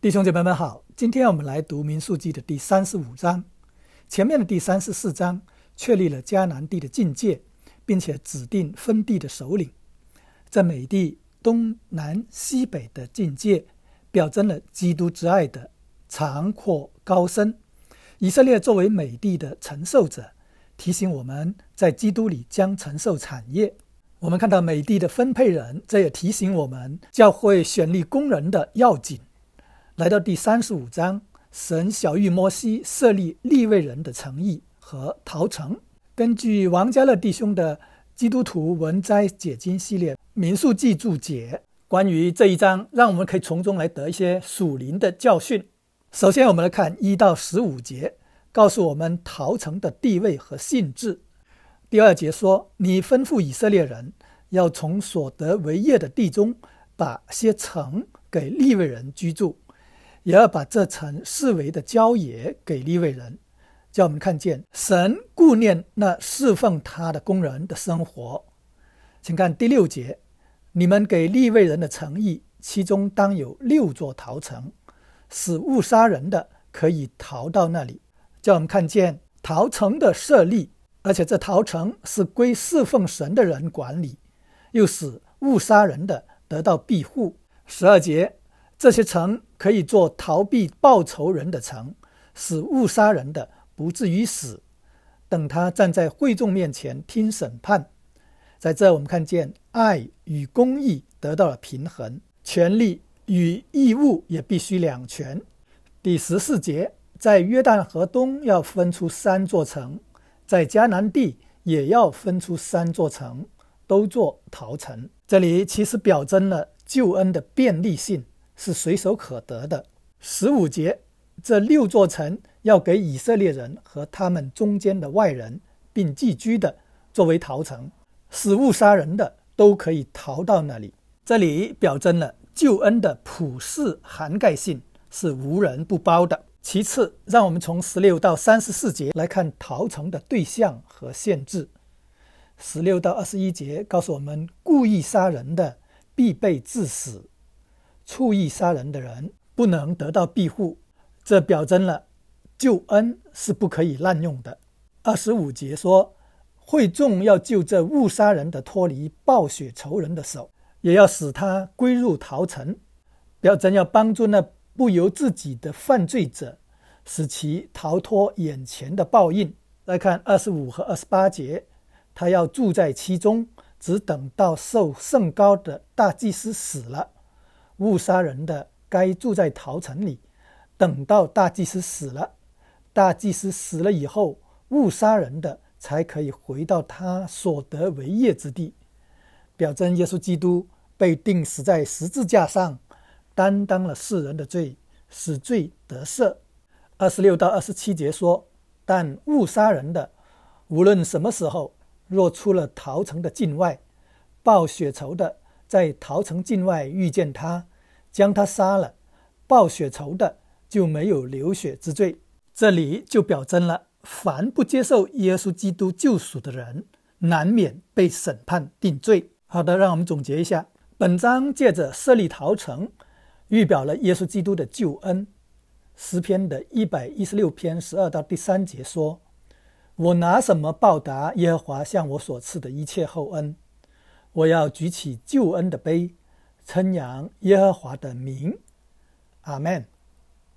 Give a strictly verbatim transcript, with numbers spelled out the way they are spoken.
弟兄姐妹们好，今天我们来读民数记的第三十五章。前面的第三十四章确立了迦南地的境界，并且指定分地的首领。这美地东南西北的境界表征了基督之爱的长阔高深。以色列作为美地的承受者，提醒我们在基督里将承受产业。我们看到美地的分配人，这也提醒我们教会选立工人的要紧。来到第三十五章，神晓谕摩西设立利未人的城邑和逃城。根据王家乐弟兄的基督徒文摘解经系列民数记注解，关于这一章，让我们可以从中来得一些属灵的教训。首先我们来看一到十五节，告诉我们逃城的地位和性质。第二节说，你吩咐以色列人要从所得为业的地中把些城给利未人居住，也要把这城视为的郊野给利未人，叫我们看见神顾念那侍奉他的工人的生活。请看第六节，你们给利未人的城邑，其中当有六座逃城，使误杀人的可以逃到那里，叫我们看见逃城的设立，而且这逃城是归侍奉神的人管理，又使误杀人的得到庇护。十二节，这些城可以做逃避报仇人的城，使误杀人的不至于死，等他站在会众面前听审判。在这我们看见爱与公义得到了平衡，权利与义务也必须两全。第十四节，在约旦河东要分出三座城，在迦南地也要分出三座城，都做逃城。这里其实表征了救恩的便利性，是随手可得的。十五节，这六座城要给以色列人和他们中间的外人并寄居的作为逃城，使误杀人的都可以逃到那里。这里表征了救恩的普世涵盖性，是无人不包的。其次，让我们从十六到三十四节来看逃城的对象和限制。十六到二十一节告诉我们，故意杀人的必被治死，蓄意杀人的人不能得到庇护，这表征了救恩是不可以滥用的。二十五节说，会众要救这误杀人的脱离暴血仇人的手，也要使他归入逃城，表征要帮助那不由自己的犯罪者，使其逃脱眼前的报应。再看二十五和二十八节，他要住在其中，只等到受圣膏的大祭司死了，误杀人的该住在逃城里，等到大祭司死了，大祭司死了以后，误杀人的才可以回到他所得为业之地，表征耶稣基督被钉死在十字架上，担当了世人的罪，使罪得赦。二十六到二十七节说，但误杀人的无论什么时候，若出了逃城的境外，报血仇的在逃城境外遇见他，将他杀了，报血仇的就没有流血之罪。这里就表征了凡不接受耶稣基督救赎的人，难免被审判定罪。好的，让我们总结一下，本章借着设立逃城，预表了耶稣基督的救恩。诗篇的一百一十六篇十二到第三节说，我拿什么报答耶和华向我所赐的一切厚恩？我要举起救恩的杯，称扬耶和华的名。阿们。